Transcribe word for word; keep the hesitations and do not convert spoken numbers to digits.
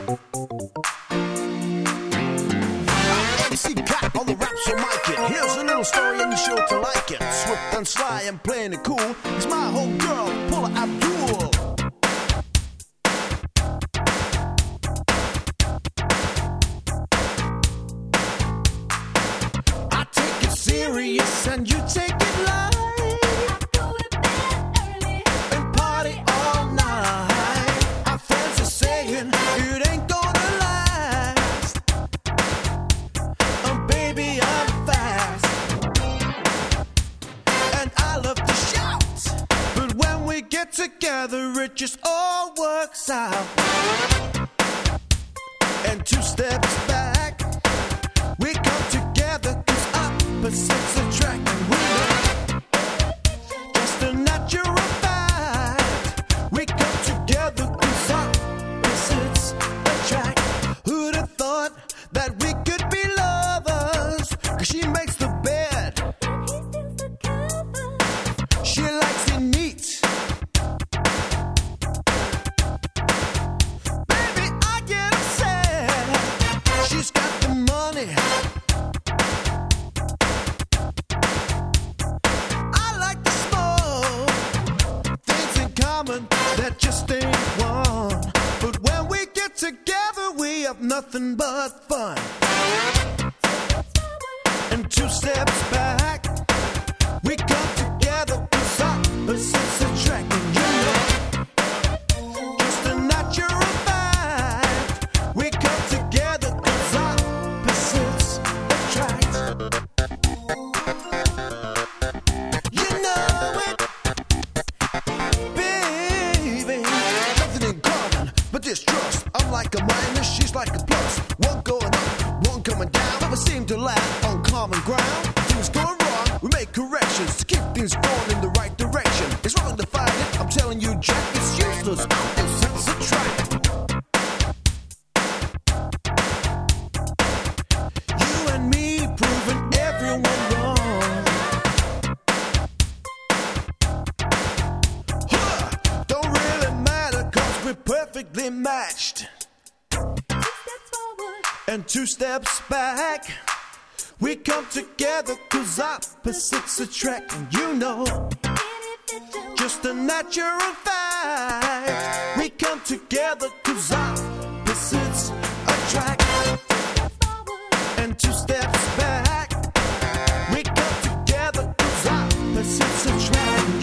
M C got all the raps on mic it. Here's a little story and you're sure to like it. Swift and sly and playing it cool. It's my home girl, Paula Abdul. I take it serious and you take it light. It ain't gonna last. Um, baby, I'm fast. And I love to shout. But when we get together, it just all works out. And two steps back, we come together, cause opposites attract. And we know just a natural fact. We come together, cause opposites attract. Who'd have thought that we could be lovers? Cause she makes the bed, she likes it neat. Baby, I get upset. She's got the money, I like the smoke. Things in common that just ain't one. But when we get together, we have nothing but fun. And two steps back, we come together, cause opposites attract. And you know, just a natural fact. We come together, cause opposites attract. You know it, baby. Nothing in common but distrust. I'm like a minus, she's like a plus. One going up, one coming down. Never seem to land on common ground. Things going wrong, we make corrections to keep things going in the right direction. It's wrong to fight it, I'm telling you, Jack, it's useless. Opposites attract. You and me proving everyone wrong. Huh, don't really matter, cause we're perfectly matched. And two steps back, we come together, cause opposites attract. And you know, just a natural fact. We come together, cause opposites attract. And two steps back, we come together, cause opposites attract.